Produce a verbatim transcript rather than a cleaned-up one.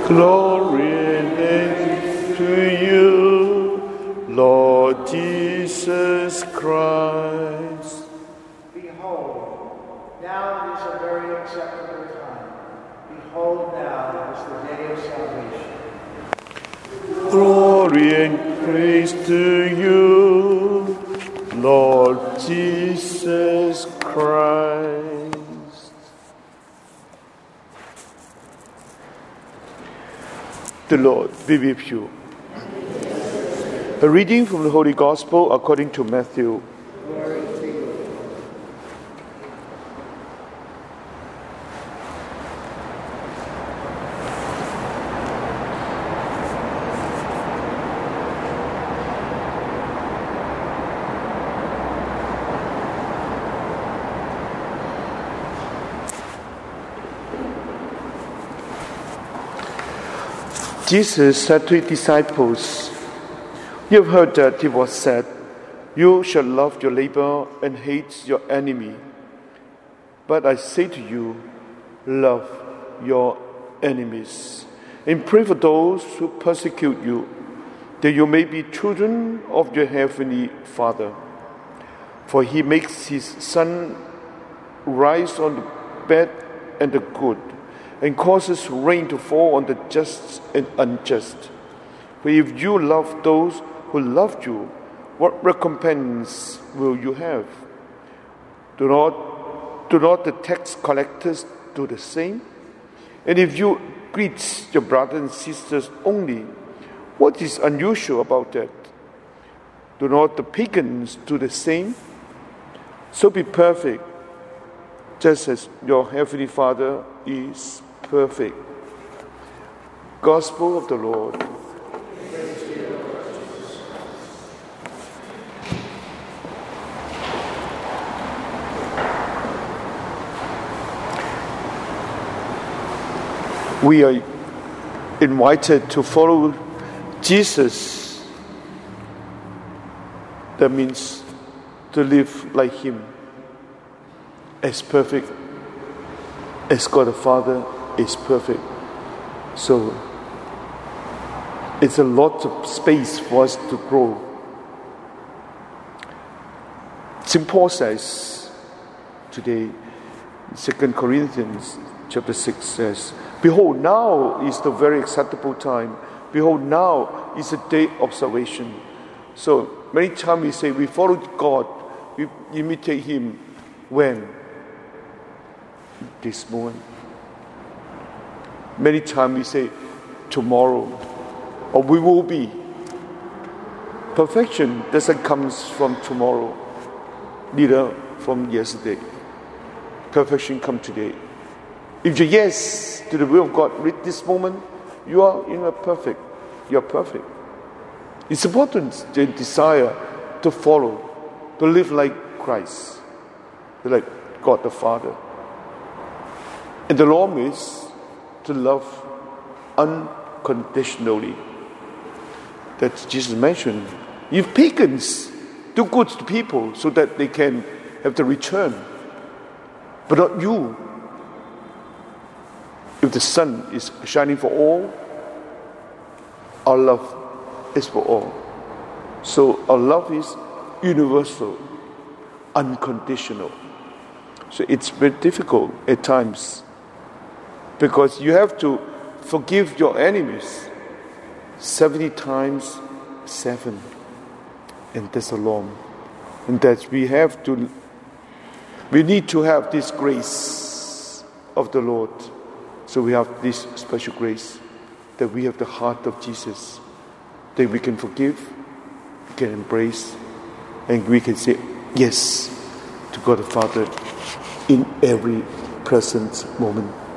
Glory to you, Lord Jesus Christ. Behold, now is a very acceptable time. Behold, now is the day of salvation. Glory and praise to you, Lord Jesus Christ. The Lord be with you. A reading from the Holy Gospel according to Matthew. Glory to you. Jesus said to his disciples, "You have heard that it was said, 'You shall love your neighbor and hate your enemy.' But I say to you, love your enemies, and pray for those who persecute you, that you may be children of your heavenly Father. For he makes his sun rise on the bad and the good, and causes rain to fall on the just and unjust. For if you love those who love you, what recompense will you have? Do not, do not the tax collectors do the same? And if you greet your brothers and sisters only, what is unusual about that? Do not the pagans do the same? So be perfect, just as your heavenly Father is perfect." Gospel of the Lord. We are invited to follow Jesus. That means to live like him, as perfect as God the Father is perfect. So it's a lot of space for us to grow. Saint Paul says today, Second Corinthians chapter six says, "Behold, now is the very acceptable time. Behold, now is the day of salvation." So many times we say we follow God, we imitate him. When? This moment. Many times we say tomorrow, or we will be. Perfection doesn't come from tomorrow, neither from yesterday. Perfection comes today. If you yes to the will of God with this moment, you are in a perfect. You are perfect. It's important to desire to follow, to live like Christ, like God the Father. And the law is to love unconditionally. That Jesus mentioned. If pagans do good to people so that they can have the return, but not you. If the sun is shining for all, our love is for all. So our love is universal, unconditional. So it's very difficult at times, because you have to forgive your enemies seventy times seven. And that's a long. And that we have to, we need to have this grace of the Lord. So we have this special grace, that we have the heart of Jesus, that we can forgive, we can embrace, and we can say yes to God the Father in every present moment.